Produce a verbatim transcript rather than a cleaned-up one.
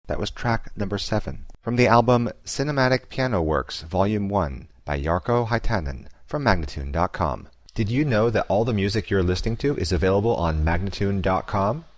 That was track number seven. From the album Cinematic Piano Works, Volume one, by Jarkko Huitinen, from Magnatune dot com. Did you know that all the music you're listening to is available on Magnatune dot com?